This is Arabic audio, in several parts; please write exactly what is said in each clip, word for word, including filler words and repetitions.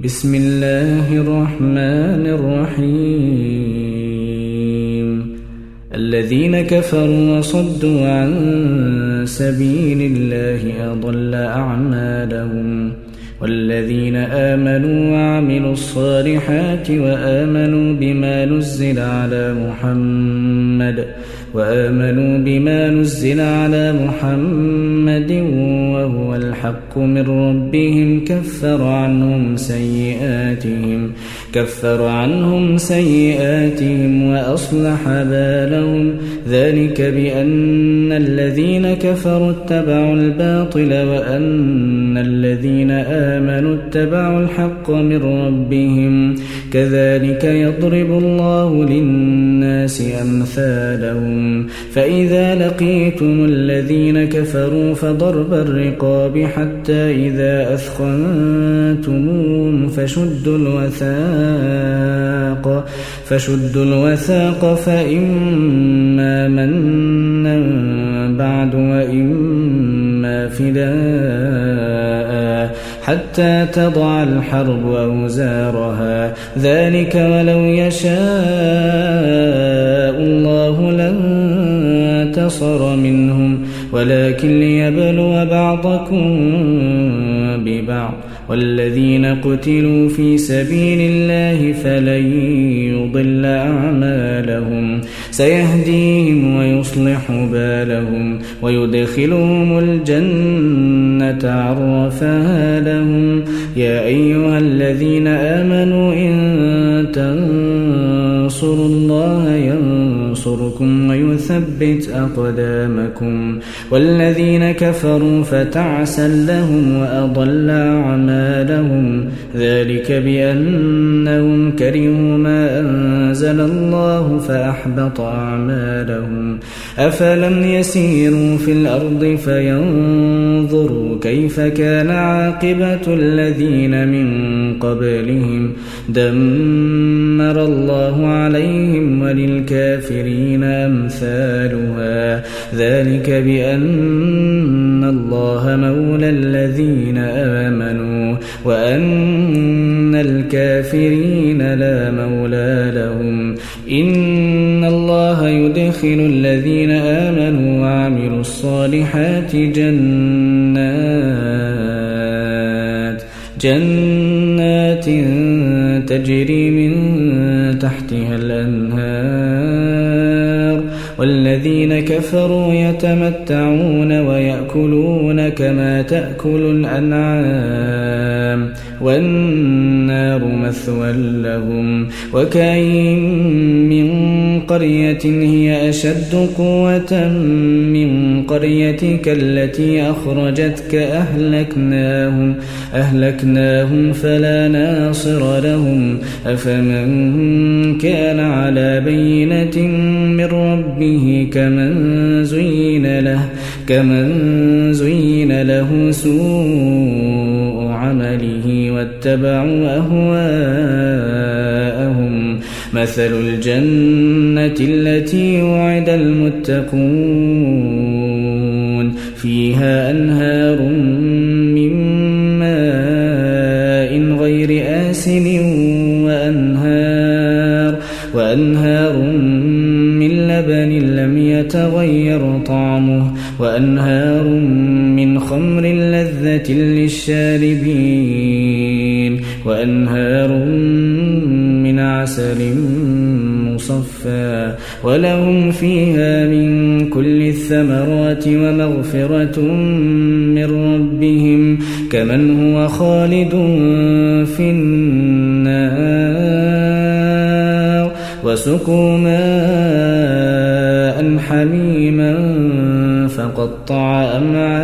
بسم الله الرحمن الرحيم الذين كفروا وصدوا عن سبيل الله أضل أعمالهم والذين آمنوا وعملوا الصالحات وآمنوا بما نزل على محمد وآمنوا بما نزل على محمد وهو الحق من ربهم كفر عنهم سيئاتهم كفر عنهم سيئاتهم وأصلح بالهم ذلك بأن الذين كفروا اتبعوا الباطل وأن الذين آمنوا اتبعوا الحق من ربهم كذلك يضرب الله للناس أمثالهم فإذا لقيتم الذين كفروا فضرب الرقاب حتى إذا أثخنتموهم فشدوا الوثاق فشدوا الوثاق فإما منا بعد وإما فداء حتى تضع الحرب أوزارها ذلك ولو يشاء الله لانتصر منهم ولكن ليبلو بعضكم ببعض والذين قتلوا في سبيل الله فلن يضل أعمالهم سيهديهم ويصلح بالهم ويدخلهم الجنة عرفها لهم يا أيها الذين آمنوا إن تنصروا الله ينصركم ويثبت أقدامكم والذين كفروا فتعسا لهم وأضل أعمالهم ذلك بأنهم كرهوا ما أنزل الله فأحبط أعمالهم أفلم يسيروا في الأرض فينظروا كيف كان عاقبة الذين من قبلهم دمر الله عليهم وللكافرين أمثالها ذلك بأن الله مولى الذين آمنوا وأن الكافرين لا مولى لهم إن الله يدخل الذين آمنوا وعملوا الصالحات جنات جنات تجري من تحتها الأنهار والذين كفروا يتمتعون ويأكلون كما تأكل الأنعام والنار مثوى لهم وكأين من قرية هي أشد قوة من قريتك التي أخرجتك أهلكناهم أهلكناهم فلا ناصر لهم أفمن كان على بينة من ربه كمن زين له كمن زين له سوء عمله واتبعوا أهواءهم مثل الجنة التي وعد المتقون فيها أنهار من ماء غير آسن وأنهار وأنهار من لبن لم يتغير طعمه وأنهار من خمر لذة للشاربين وأنهار من عسل مصفى ولهم فيها من كل الثمرات ومغفرة من ربهم كمن هو خالد في النار وسقوا ماء حميما فقطع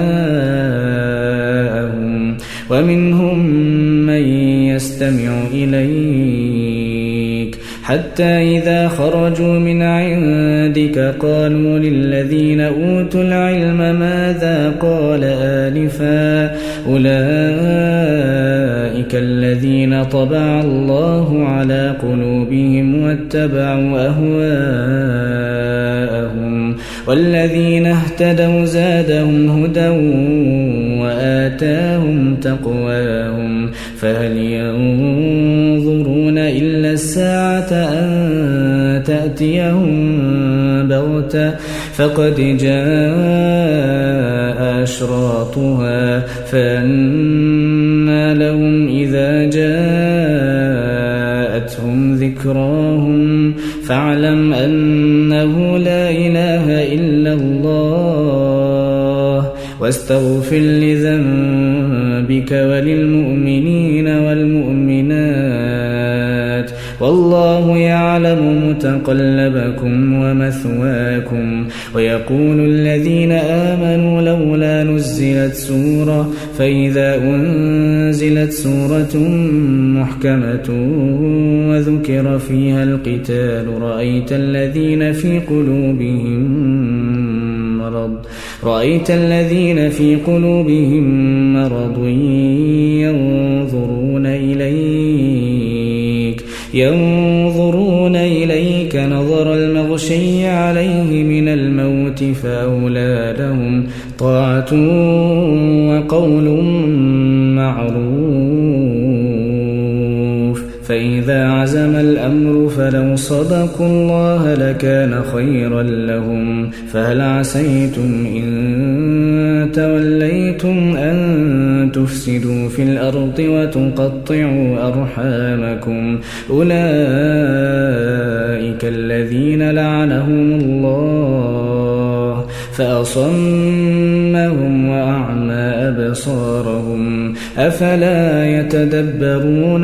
أمعاءهم ومنهم من يستمع إليك حتى إذا خرجوا من عندك قالوا للذين أوتوا العلم ماذا قال آنفا أولئك الذين طبع الله على قلوبهم واتبعوا أهواءهم والذين اهتدوا زادهم هدى وآتاهم تقواهم فهل ينظرون إلا الساعة أن تأتيهم بغتة فقد جاء أشراطها فأنى لهم إذا جاءتهم ذكراهم فاعلم أنه لا إله إلا الله واستغفر لذنبك وللمؤمنين والمؤمنات والله يعلم متقلبكم ومثواكم ويقول الذين آمنوا لولا نزلت سورة فإذا أنزلت سورة محكمة وذكر فيها القتال رأيت الذين في قلوبهم مرض رأيت الذين في قلوبهم مرض ينظرون إليك ينظرون إليك نظر المغشي عليه من الموت فأولى لهم طاعة وقول معروف فإذا عزم الأمر فلو صدقوا الله لكان خيرا لهم فهل عسيتم إن توليتم أن تفسدوا في الأرض وتقطعوا أرحامكم أولئك الذين لعنهم الله فأصمهم وأعمى أبصارهم أفلا يتدبرون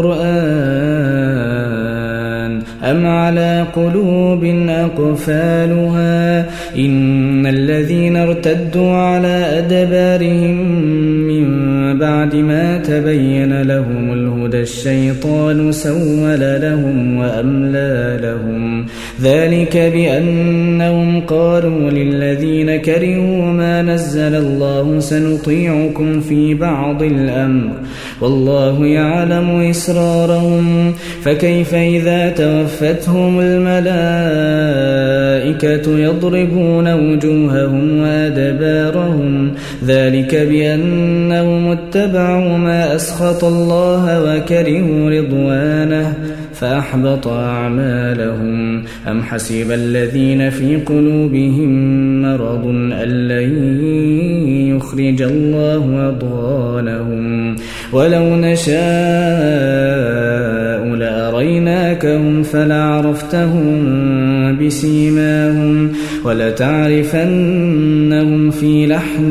القرآن أم على قلوب أقفالها إن الذين ارتدوا على أدبارهم من بعد ما تبين لهم الهدى الشيطان سول لهم وأملى لهم ذلك بأنهم قالوا للذين كرهوا ما نزل الله سنطيعكم في بعض الأمر والله يعلم إسرارهم فكيف إذا توفتهم الملائكة يضربون وجوههم وأدبارهم ذلك بأنهم اتبعوا ما أسخط الله وكرهوا رضوانه فأحبط أعمالهم أم حسب الذين في قلوبهم مرض أن لن يخرج الله أضغانهم ولو نشاء لأريناكهم فلعرفتهم بسيماهم ولتعرفنهم في لحن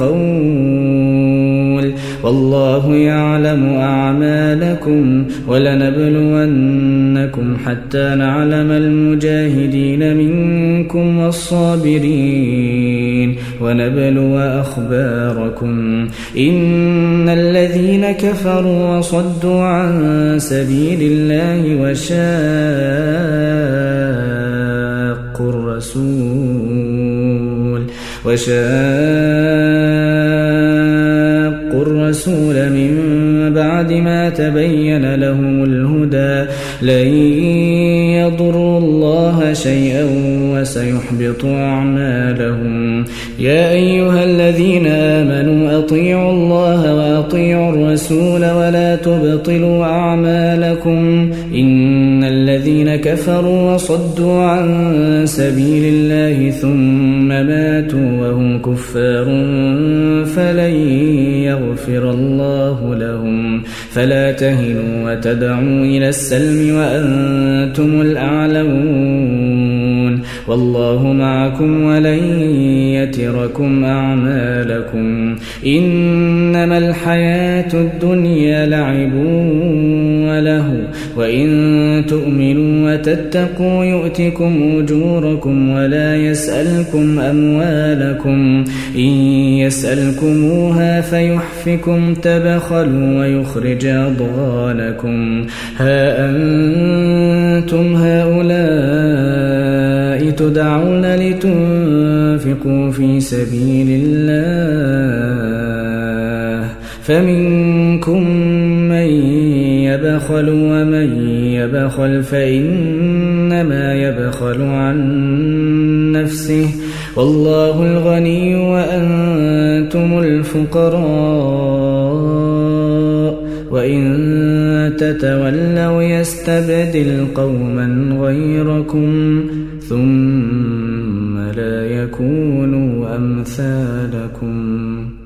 القول والله يعلم أعمالكم ولنبلونكم حتى نعلم المجاهدين منكم والصابرين ونبلو أخباركم إن الذين كفروا وصدوا عن سبيل الله وشاقوا الرسول وشاقوا الرسول من بعد ما تبين لهم الهدى لن يضروا الله شيئا وسيحبط أعمالهم يا أيها الذين آمنوا أطيعوا الله وأطيعوا الرسول ولا تبطلوا أعمالكم إن الذين كفروا وصدوا عن سبيل الله ثم ماتوا وهم كفار فلن يغفر الله لهم فلا تهنوا وتدعوا إلى السلم وأنتم الأعلون والله معكم ولن يتركم أعمالكم إنما الحياة الدنيا لعب وله وإن تؤمنوا تتقوا يؤتكم أجوركم ولا يسألكم أموالكم إن يسألكموها فيحفكم تبخلوا ويخرج أضغانكم ها أنتم هؤلاء تدعون لتنفقوا في سبيل الله فمنكم من يبخل ومن يبخل فإنما يبخل عن نفسه والله الغني وأنتم الفقراء وإن تتولوا يستبدل قوما غيركم ثم لا يكونوا أمثالكم.